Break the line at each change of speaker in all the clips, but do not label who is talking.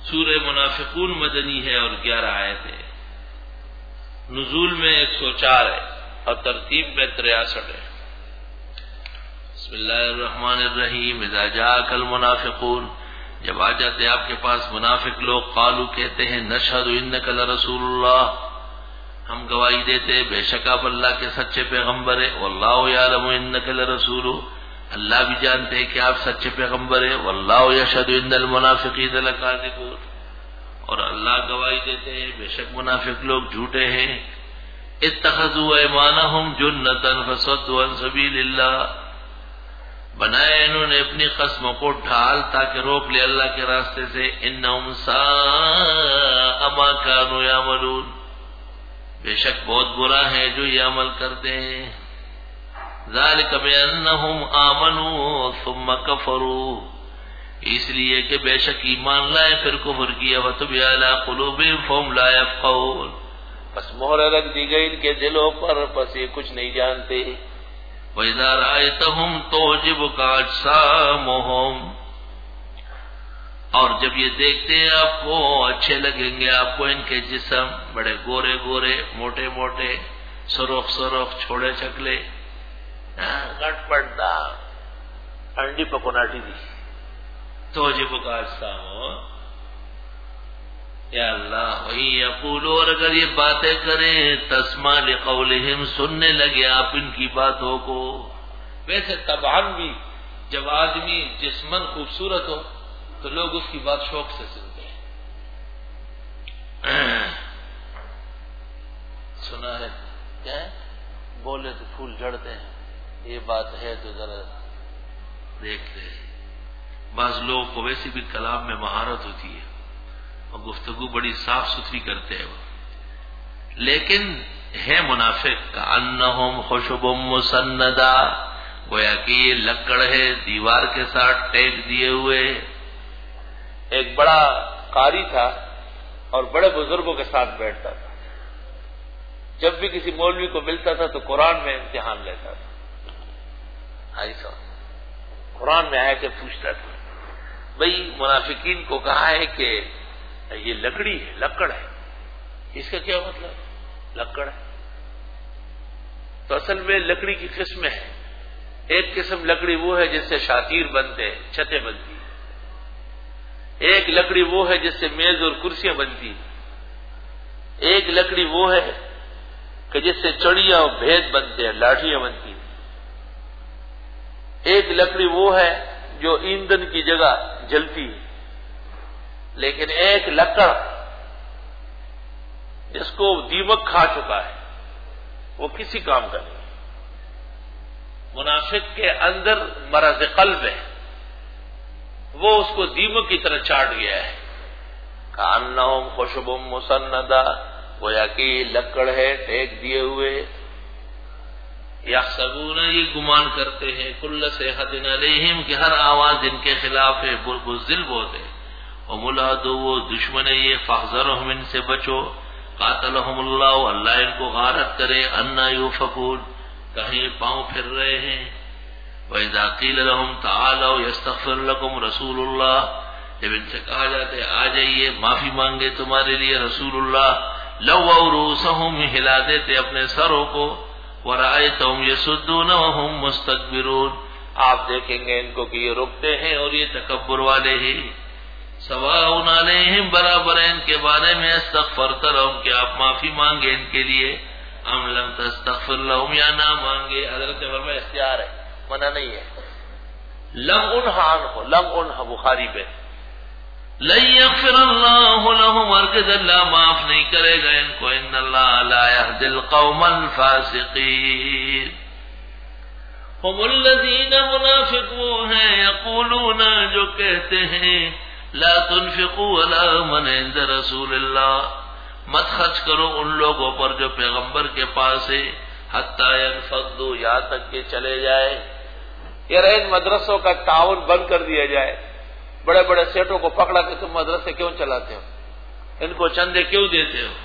سورہ منافقون مدنی ہے اور 11 آیتیں، نزول میں 104 ہے اور ترتیب میں 63 ہے۔ بسم اللہ الرحمن الرحیم۔ اذا جاءک المنافقون، جب آ جاتے آپ کے پاس منافق لوگ، قالو کہتے ہیں، نشہد انک لرسول اللہ، ہم گواہی دیتے بے شک آپ اللہ کے سچے پیغمبر ہیں، واللہ یعلم انک لرسول، اللہ بھی جانتے ہیں کہ آپ سچے پیغمبر ہیں، واللہ یشہد ان المنافقین لکاذبون، اور اللہ گواہی دیتے ہیں بے شک منافق لوگ جھوٹے ہیں۔ اتخذوا ایمانہم جنۃ فصدوا عن سبیل اللہ، بنائے انہوں نے اپنی قسموں کو ڈھال تاکہ روک لے اللہ کے راستے سے۔ انہم ساء ما کانوا یعملون، بے شک بہت برا ہے جو یہ عمل کرتے ہیں۔ ذالک بانہم آمنوا ثم کفروا، اس لیے کہ بے شک ایمان لائے پھر کفر کیا، وطبع علی قلوبہم فہم لا یفقہون، بس مہر رکھ دی گئی ان کے دلوں پر، بس یہ کچھ نہیں جانتے۔ وَإِذَا رَأَيْتَهُمْ تُعْجِبُكَ أَجْسَامُهُمْ، اور جب یہ دیکھتے ہیں آپ کو اچھے لگیں گے آپ کو ان کے جسم، بڑے گورے گورے موٹے موٹے، سرخ سرخ چھوڑے چکلے، گٹ پڑتا انڈی پکوناٹی دی، تُعْجِبُكَ أَجْسَامُهُمْ، یا اللہ۔ وہی یقولو، اور اگر یہ باتیں کریں، تسمع لقولہم، سننے لگے آپ ان کی باتوں کو۔ ویسے طبعاً بھی جب آدمی جسماً خوبصورت ہو تو لوگ اس کی بات شوق سے سنتے ہیں۔ سنا ہے کیا ہے؟ بولے تو پھول جھڑتے ہیں، یہ بات ہے تو ذرا دیکھتے ہیں۔ بعض لوگوں کو ویسے بھی کلام میں مہارت ہوتی ہے اور گفتگو بڑی صاف ستھری کرتے ہیں وہ، لیکن ہے منافق، کأنہم خشب مسندہ، گویا کہ یہ لکڑ ہے دیوار کے ساتھ ٹیک دیے ہوئے۔ ایک بڑا قاری تھا اور بڑے بزرگوں کے ساتھ بیٹھتا تھا، جب بھی کسی مولوی کو ملتا تھا تو قرآن میں امتحان لیتا تھا، ایسا قرآن میں آیا کہ پوچھتا تھا۔ بھئی منافقین کو کہا ہے کہ یہ لکڑی ہے، لکڑ ہے، اس کا کیا مطلب؟ لکڑ ہے تو اصل میں لکڑی کی قسمیں ہیں۔ ایک قسم لکڑی وہ ہے جس سے شاطیر بنتے ہیں، چھتیں بنتی، ایک لکڑی وہ ہے جس سے میز اور کرسیاں بنتی، ایک لکڑی وہ ہے کہ جس سے چڑیاں اور بھید بنتے ہیں، لاٹھیاں بنتی، ایک لکڑی وہ ہے جو ایندھن کی جگہ جلتی ہے، لیکن ایک لکڑ جس کو دیمک کھا چکا ہے وہ کسی کام کا نہیں۔ منافق کے اندر مرض قلب ہے، وہ اس کو دیمک کی طرح چاٹ گیا ہے۔ کأنہم خشب مسندہ، گویا کہ لکڑ ہے ٹیک دیے ہوئے۔ یحسبون، یہ گمان کرتے ہیں، کل صیحۃ علیہم، کہ ہر آواز ان کے خلاف ہے، بزدل بہت ہے۔ ہم العدو، وہ دشمن ہے یہ، فاحذرہم، ان سے بچو۔ قاتلہم اللہ، اللہ ان کو غارت کرے، انا یوفکون، کہیں پاؤں پھر رہے ہیں۔ وَإِذَا قِيلَ لَهُمْ تَعَالَوْا يَسْتَغْفِرْ لَكُمْ رَسُولُ اللَّهِ، جب ان سے کہا جاتا ہے آ جائیے معافی مانگے تمہارے لیے رسول اللہ، لَوَّوْا رُؤُوسَهُمْ، ہلا دیتے اپنے سروں کو، وَرَأَيْتَهُمْ يَصُدُّونَ وَهُمْ مُسْتَكْبِرُونَ، آپ دیکھیں گے ان کو کہ یہ رکتے ہیں اور یہ تکبر والے ہیں۔ سواء علیہم، برابر ہے ان کے بارے میں، استغفرت لہم، کہ آپ معافی مانگے ان کے لیے، ام لم تستغفر لہم، یا نہ مانگے۔ حضرت فرمایا اختیار ہے، منع نہیں ہے۔ لم انہا عنہ، لم انہا بخاری پہ، لن یغفر اللہ لہم، ہرگز اللہ معاف نہیں کرے گا ان کو، ان اللہ لا یہدی القوم الفاسقین۔ ہم الذین، منافق وہ ہیں، یقولون، جو کہتے ہیں، لا تنفقوا علی من عند رسول اللہ، مت خرچ کرو ان لوگوں پر جو پیغمبر کے پاس ہے، حتی ینفضوا، یہاں تک کہ چلے جائے۔ یار ان مدرسوں کا تعاون بند کر دیا جائے، بڑے بڑے سیٹوں کو پکڑا کہ تم مدرسے کیوں چلاتے ہو، ان کو چندے کیوں دیتے ہو؟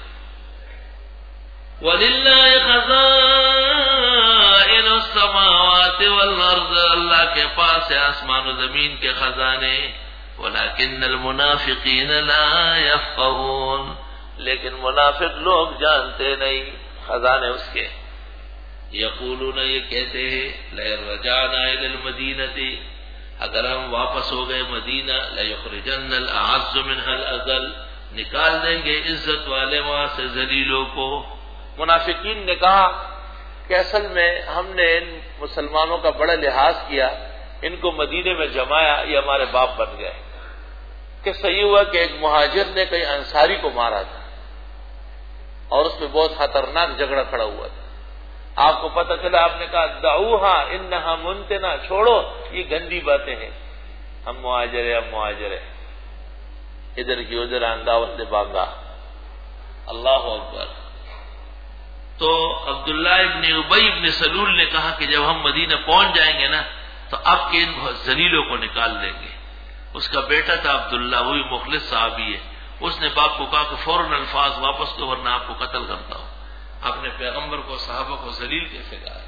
وَلِلَّهِ خَزَائِنُ السَّمَاوَاتِ وَالْأَرْضِ، اللہ کے پاس ہے آسمان و زمین کے خزانے۔ ولكن المنافقین لا يفقهون، لیکن منافق لوگ جانتے نہیں خزانے اس کے. یقولون، یہ کہتے ہیں، لئن رجعنا الى المدینہ، اگر ہم واپس ہو گئے مدینہ، لیخرجن الاعز منها الاذل، نکال دیں گے عزت والے وہاں سے ذلیلوں کو. منافقین نے کہا کہ اصل میں ہم نے ان مسلمانوں کا بڑا لحاظ کیا، ان کو مدینے میں جمایا، یہ ہمارے باپ بن گئے. کہ صحیح ہوا کہ ایک مہاجر نے کئی انصاری کو مارا تھا اور اس میں بہت خطرناک جھگڑا کھڑا ہوا تھا. آپ کو پتہ چلا، آپ نے کہا دعوہا انہا منتنا، چھوڑو یہ گندی باتیں ہیں، ہم مہاجر ہیں، ادھر کی ادھر انداوت نے بانگا. اللہ اکبر. تو عبداللہ ابن ابی ابن سلول نے کہا کہ جب ہم مدینہ پہنچ جائیں گے نا تو اب کے ان ذلیلوں کو نکال دیں گے. اس کا بیٹا تھا عبداللہ، وہی مخلص صحابی ہے. اس نے باپ کو کہا کہ فوراً الفاظ واپس دو ورنہ آپ کو قتل کرتا ہوں. اپنے پیغمبر کو، صحابہ کو ذلیل کیسے کہا؟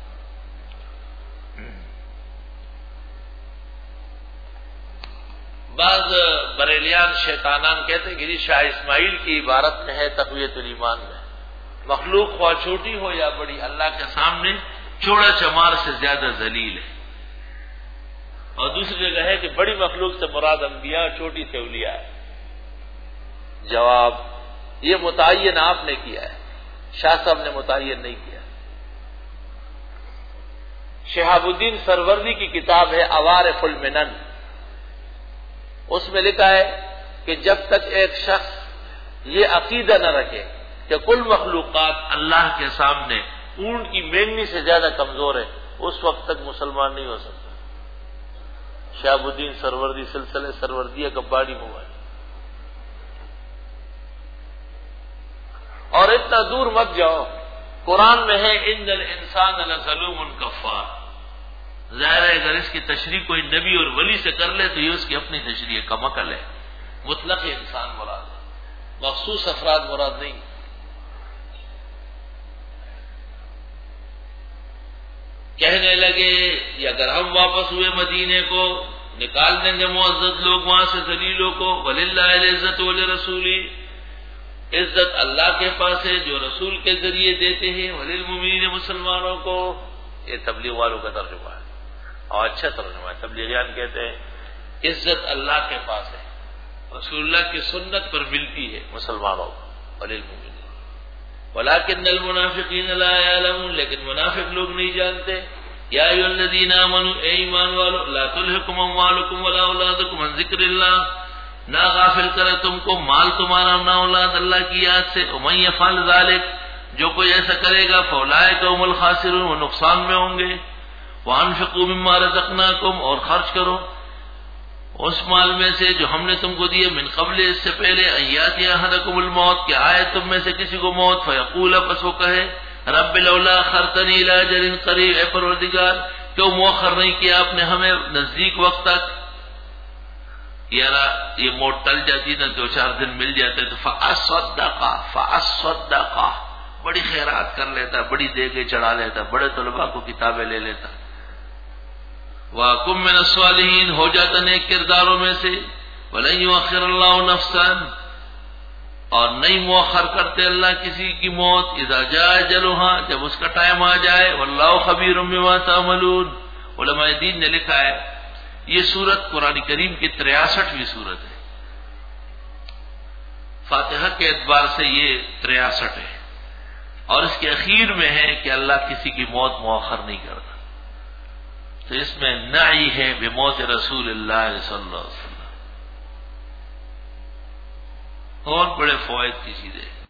بعض بریلیان شیطانان کہتے ہیں کہ شاہ اسماعیل کی عبارت میں ہے تقویت الایمان میں، مخلوق خواہ چھوٹی ہو یا بڑی، اللہ کے سامنے چوڑا چمار سے زیادہ ذلیل ہے. اور دوسری جگہ ہے کہ بڑی مخلوق سے مراد انبیاء، چھوٹی سے اولیاء ہے. جواب، یہ متعین آپ نے کیا ہے، شاہ صاحب نے متعین نہیں کیا. شہاب الدین سروردی کی کتاب ہے عوارف المنن، اس میں لکھا ہے کہ جب تک ایک شخص یہ عقیدہ نہ رکھے کہ کل مخلوقات اللہ کے سامنے اونٹ کی مینگنی سے زیادہ کمزور ہے، اس وقت تک مسلمان نہیں ہو سکتا. شہاب الدین سروردی، سلسلہ سروردیہ کا باڑی موبائل. اور اتنا دور مت جاؤ، قرآن میں ہے ان الانسان لظلوم کفار. ظاہر ہے اگر اس کی تشریح کوئی نبی اور ولی سے کر لے تو یہ اس کی اپنی تشریح کم عقل ہے. مطلق انسان مراد ہے، مخصوص افراد مراد نہیں. کہنے لگے کہ اگر ہم واپس ہوئے مدینے کو، نکال دیں گے معزز لوگ وہاں سے ذلیلوں کو. وَلِلَّهِ الْعِزَّةُ وَلِرَسُولِهِ، عزت اللہ کے پاس ہے جو رسول کے ذریعے دیتے ہیں. وَلِلْمُؤْمِنِينَ، مسلمانوں کو. یہ تبلیغ والوں کا ترجمہ ہے اور اچھا ترجمہ ہے. تبلیغیان کہتے ہیں عزت اللہ کے پاس ہے، رسول اللہ کی سنت پر ملتی ہے مسلمانوں کو. وَلِلْمُؤْمِنِينَ وَلَكِنَّ الْمُنَافِقِينَ لَا يَعْلَمُونَ، لیکن منافق لوگ نہیں جانتے. یا ایھا الذین آمنوا، اے ایمان والو، لا تلھکم اموالکم ولا اولادکم عن ذکر اللہ، نہ غافل کرے تم کو مال تمہارا نہ اولاد اللہ کی یاد سے. ومن یفعل ذلک، جو کوئی ایسا کرے گا، فاولئک هم الخاسرون، وہ نقصان میں ہوں گے. وانفقوا مما رزقناکم، اور خرچ کرو اس مال میں سے جو ہم نے تم کو دیے، من قبل، اس سے پہلے، ان یاتی احدکم الموت، کہ آئے تم میں سے کسی کو موت، فیقول، پس وہ کہے، رب لولا اخرتنی الی اجل قریب، اے پروردگار کیوں مؤخر نہیں کیا آپ نے ہمیں نزدیک وقت تک. یار یہ موت ٹل جاتی نا، 2-4 دن مل جاتے تو فاصدقا، بڑی خیرات کر لیتا، بڑی دیگیں چڑھا لیتا، بڑے طلباء کو کتابیں لے لیتا. وَأَكُن مِّنَ الصَّالِحِينَ، ہو جاتا نیک کرداروں میں سے. وَلَن يُؤَخِّرَ اللَّهُ نَفْسًا، اور نہیں مؤخر کرتے اللہ کسی کی موت. اذا جاء اجلها، جب اس کا ٹائم آ جائے. واللہ خبیر بما تعملون. علماء دین نے لکھا ہے یہ سورت قرآن کریم کی 63ویں سورت ہے. فاتحہ کے اعتبار سے یہ 63 ہے، اور اس کے اخیر میں ہے کہ اللہ کسی کی موت مؤخر نہیں کرتا. تو اس میں نعی ہے بموت رسول اللہ صلی اللہ علیہ وسلم. اور بڑے فوائد کی چیزیں.